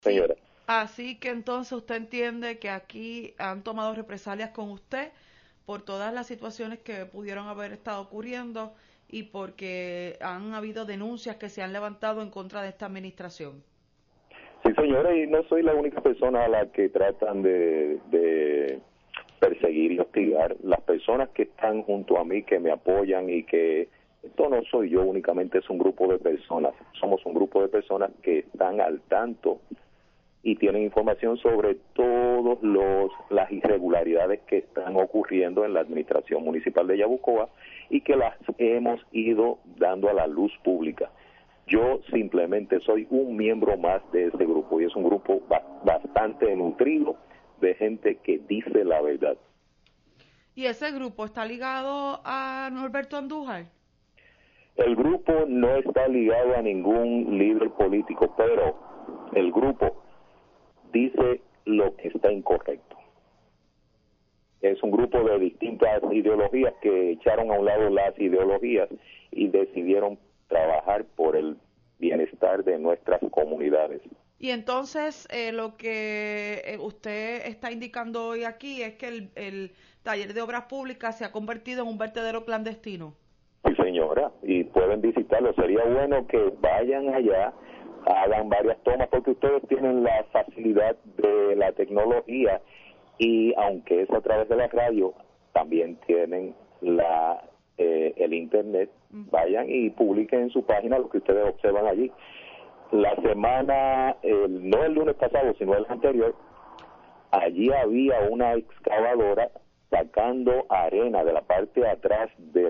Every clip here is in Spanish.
Sí, señora. así que entonces usted entiende que aquí han tomado represalias con usted por todas las situaciones que pudieron haber estado ocurriendo y porque han habido denuncias que se han levantado en contra de esta administración. Sí, señora, y no soy la única persona a la que tratan de perseguir y hostigar. Las personas que están junto a mí, que me apoyan y que esto no soy yo únicamente, es un grupo de personas. Somos un grupo de personas que están al tanto y tienen información sobre todas las irregularidades que están ocurriendo en la administración municipal de Yabucoa y que las hemos ido dando a la luz pública. Yo simplemente soy un miembro más de ese grupo y es un grupo bastante nutrido de gente que dice la verdad. ¿Y ese grupo está ligado a Norberto Andújar? El grupo no está ligado a ningún líder político, pero el grupo dice lo que está incorrecto. Es un grupo de distintas ideologías que echaron a un lado las ideologías y decidieron trabajar por el bienestar de nuestras comunidades. Y entonces lo que usted está indicando hoy aquí es que el taller de obras públicas se ha convertido en un vertedero clandestino. Sí, señora, y pueden visitarlo. Sería bueno que vayan allá, hagan varias tomas, porque ustedes tienen la facilidad de la tecnología y aunque es a través de la radio, también tienen el internet. Vayan y publiquen en su página lo que ustedes observan allí. La semana, no el lunes pasado, sino el anterior, allí había una excavadora sacando arena de la parte de atrás de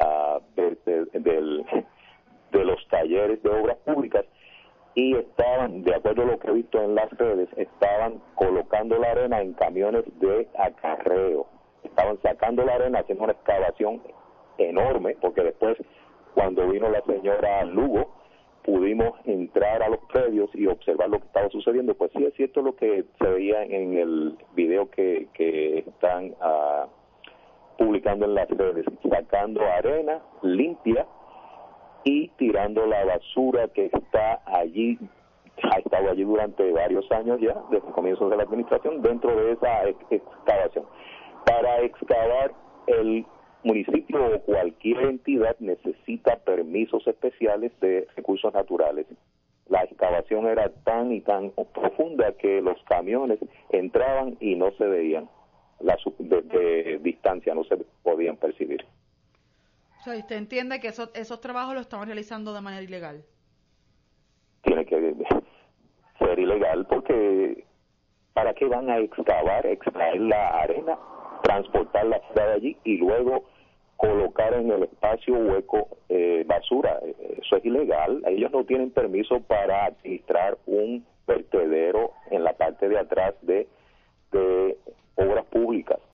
los talleres de obras públicas y estaban, de acuerdo a lo que he visto en las redes, estaban colocando la arena en camiones de acarreo. Estaban sacando la arena, haciendo una excavación enorme, porque después, cuando vino la señora Lugo, pudimos entrar a los predios y observar lo que estaba sucediendo. Pues sí, es cierto lo que se veía en el video que están publicando en las redes, sacando arena limpia y tirando la basura que está allí, ha estado allí durante varios años ya, desde el comienzo de la administración, dentro de esa excavación. Para excavar, el municipio o cualquier entidad necesita permisos especiales de recursos naturales. La excavación era tan y tan profunda que los camiones entraban y no se veían. Desde distancia no se podían percibir. O sea, ¿usted entiende que esos trabajos los estaban realizando de manera ilegal? Tiene que ser ilegal porque ¿para qué van a extraer la arena, transportarla fuera de allí y luego colocar en el espacio hueco basura? Eso es ilegal. Ellos no tienen permiso para administrar un vertedero en la parte de atrás de